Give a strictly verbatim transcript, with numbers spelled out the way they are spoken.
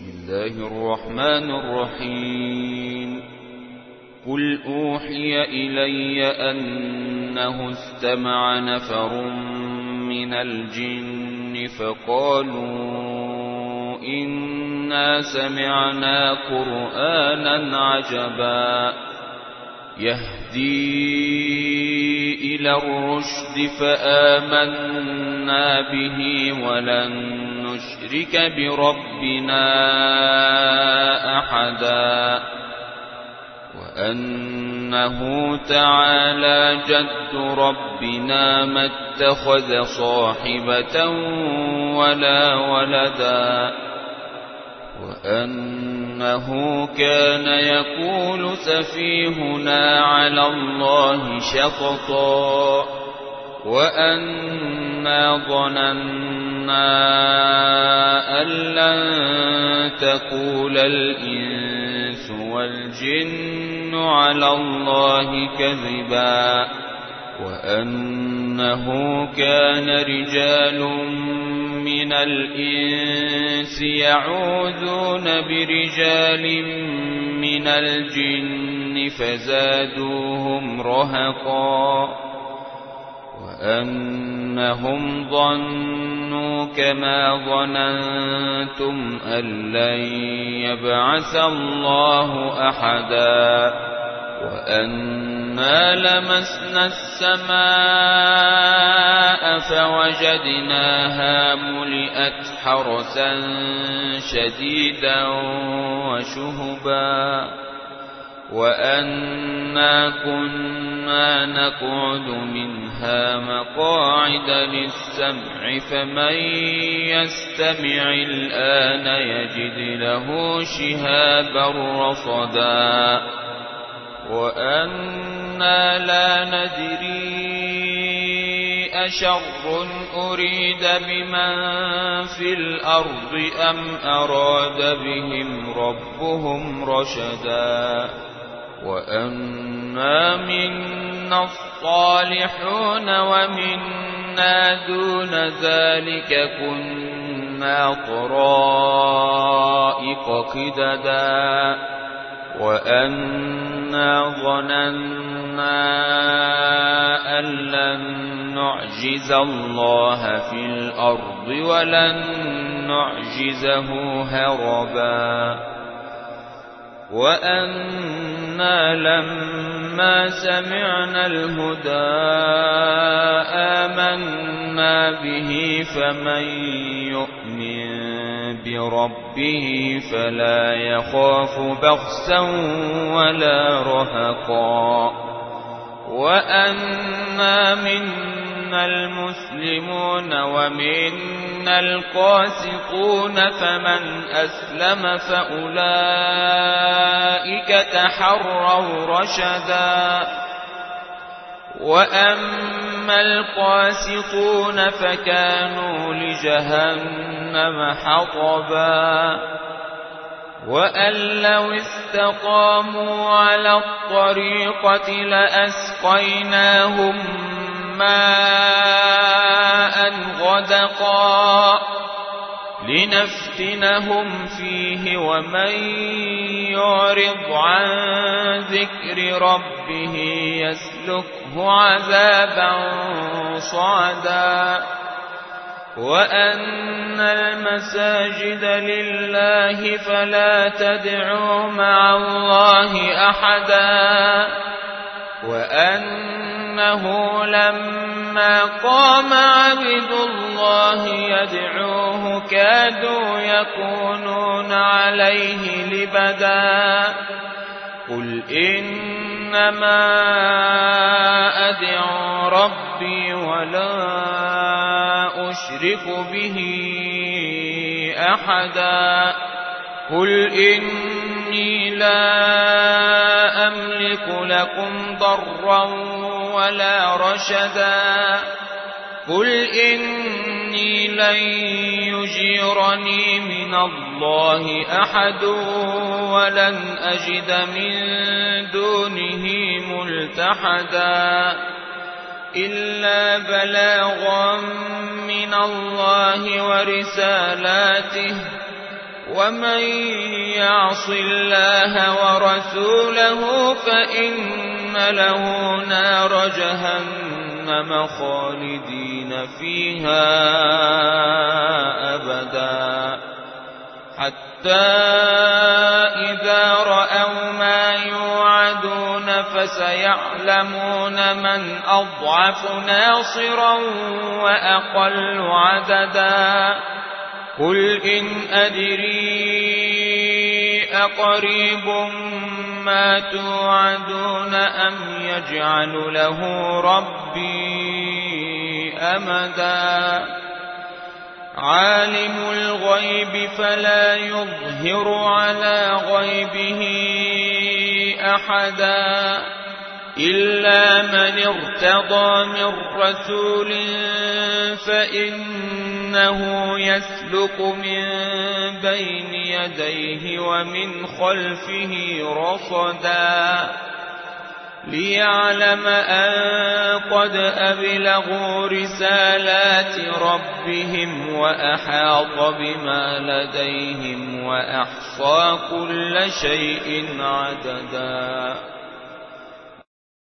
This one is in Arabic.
الله الرحمن الرحيم قل أوحي إلي أنه استمع نفر من الجن فقالوا إنا سمعنا قرآنا عجبا يهدي إلى الرشد فآمنا به ولن نشرك بربنا أحدا وأنه تعالى جد ربنا ما اتخذ صاحبة ولا ولدا وأنه كان يقول سفيهنا على الله شططا وأنا ظننا أن لن تقول الإنس والجن على الله كذبا وأنه كان رجال من الإنس يعوذون برجال من الجن فزادوهم رهقا وأنهم ظنوا كما ظننتم أن لن يبعث الله أحدا وأنا لمسنا السماء فوجدناها ملئت حرسا شديدا وشهبا وأنا كنا نقعد منها مقاعد للسمع فمن يستمع الآن يجد له شهابا رصدا وأنا لا ندري أشر أريد بمن في الأرض أم أراد بهم ربهم رشدا وأنا منا الصالحون ومنا دون ذلك كنا طرائق قددا وأنا ظننا أن لن نعجز الله في الأرض ولن نعجزه هربا وأنا لما سمعنا الهدى آمنا به فمن يؤمن بربه فلا يخاف بخسا ولا رهقا وأنا منا المسلمون ومنا القاسطون فمن أسلم فأولئك تحروا رشدا وأما القاسطون فكانوا لجهنم حطبا وأن لو استقاموا على الطريقة لأسقيناهم ماء غدقا لنفتنهم فيه ومن يعرض عن ذكر ربه يسلكه عذابا صعدا وأن المساجد لله فلا تدعوا مع الله أحدا وأنه لما قام عبد الله يدعوه كادوا يكونون عليه لبدا قل إنما أدعو ربي ولا أشرك به أحدا قل إني لا أملك لكم ضرا ولا رشدا قل إني لن يجيرني من الله أحد ولن أجد من دونه ملتحدا إلا بلاغا من الله ورسالاته ومن يعص الله ورسوله فإن له نار جهنم خالدين فيها أبدا حتى إذا رأوا ما يوعدون فسيعلمون من أضعف ناصرا وأقل عددا قل إن أدري أقريب ما توعدون أم يجعل له ربي أمدا عالم الغيب فلا يظهر على غيبه أحدا إلا من ارتضى من رسول فإنه يسلك من بين يديه ومن خلفه رصدا ليعلم أن قد أبلغوا رسالات ربهم وأحاط بما لديهم وأحصى كل شيء عددا.